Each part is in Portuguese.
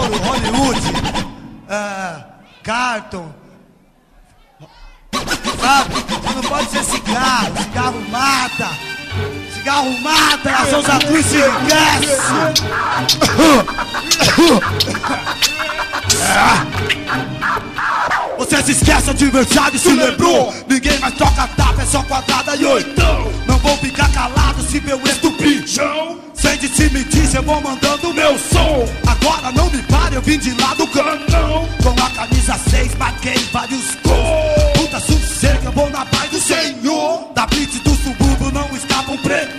Ouro, Hollywood, Carton. Sabe? Não pode ser cigarro, cigarro mata. Cigarro mata, a Souza Cruz se enriquece. Você se esquece, adversário se lembrou. Ninguém mais troca tapa, é só quadrada e oitão. Não vou ficar calado se meu estupidão. Sem de se mentir, eu vou mandando meu som. Agora não me pare, eu vim de lá do canão. Com a camisa 6, marquei vários gols. Puta sossego, eu vou na paz do Senhor. Da blitz do subúrbio não escapa um preto.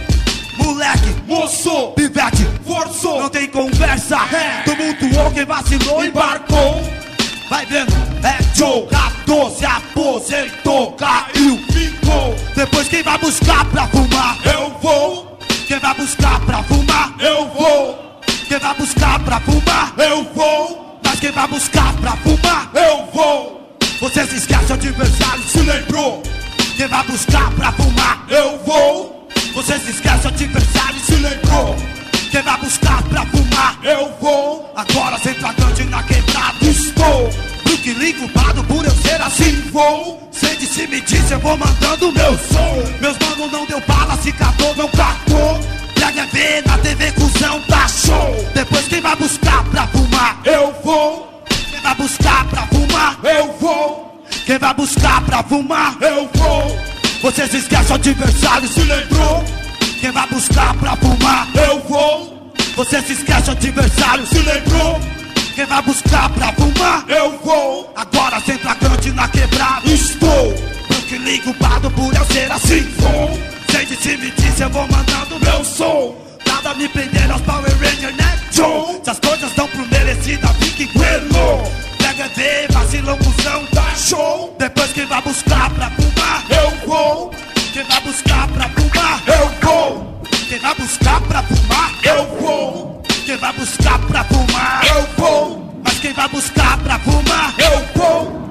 Moleque, moço, pivete, forçou. Não tem conversa, tumultuou, quem vacilou embarcou. Vai vendo, é Joe, 14 aposentou, caiu, ficou. Depois quem vai buscar pra fumar, eu vou. Quem vai buscar pra fumar, eu vou. Quem vai buscar pra fumar, eu vou. Mas quem vai buscar pra fumar, eu vou. Você se esquece, o adversário se lembrou. Quem vai buscar pra fumar, eu vou. Você se esquece, o adversário se lembrou. Quem vai buscar pra fumar, eu vou. Agora sem flagrante na quebrada estou. Brooklyn culpado por eu ser assim, vou. Sem de se me disse, eu vou mandando meu som. Meus mano não deu bala, se catou, não catou. Pega ver na TV, cuzão, tá show. Depois quem vai buscar pra fumar, eu vou. Quem vai buscar pra fumar, eu vou. Quem vai buscar pra fumar, eu vou. Você se esquece, o adversário se lembrou. Quem vai buscar pra fumar, eu vou. Você se esquece, o adversário se lembrou. Quem vai buscar pra fumar, eu vou. Agora sem flagrante na quebrada estou. Brooklyn culpado por eu ser assim, vou. Sem de se me disse, eu vou mandando meu som. Nada me prender aos Power Rangers, né, Joe? Se as coisas dão pro merecido, fique quelô. Pega ver, vacilão, cuzão, dá show. Depois quem vai buscar pra fumar, eu vou. Quem vai buscar pra fumar, eu vou. Quem vai buscar pra fumar, eu vou. Quem vai buscar pra fumar, eu vou. Mas quem vai buscar pra fumar, eu vou.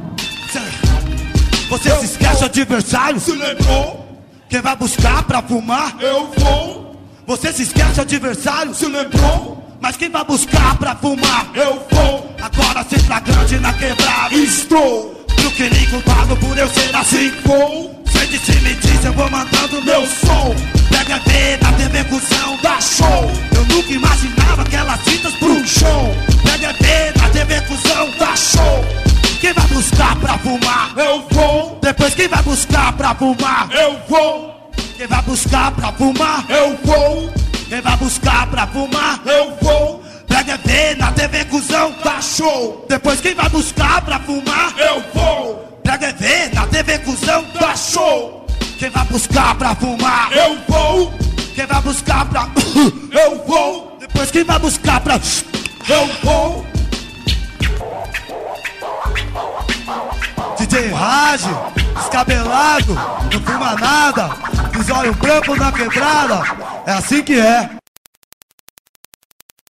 Você se esquece, o adversário se lembrou. Quem vai buscar pra fumar, eu vou. Você se esquece, o adversário se lembrou. Mas quem vai buscar pra fumar, eu vou. Agora sem flagrante na quebrada estou. Brooklyn culpado por eu ser assim, vou. Sem de se me diz, eu vou mandando meu som. Pega ver na TV, cuzão, dá show. Eu nunca imaginava aquelas fitas pro show. Pega ver na TV, cuzão, dá show. Quem vai buscar pra fumar, eu vou. Depois quem vai buscar pra fumar, eu vou. Quem vai buscar pra fumar, eu vou. Quem vai buscar pra fumar, eu vou. Pega ver na TV, cuzão, dá show. Depois quem vai buscar pra fumar, eu vou. Pega ver na TV, cuzão, dá show. Quem vai buscar pra fumar, eu vou. Quem vai buscar pra eu vou. Depois quem vai buscar pra eu vou. DJ Raj, descabelado, não fuma nada, os olhos brancos na quebrada. É assim que é.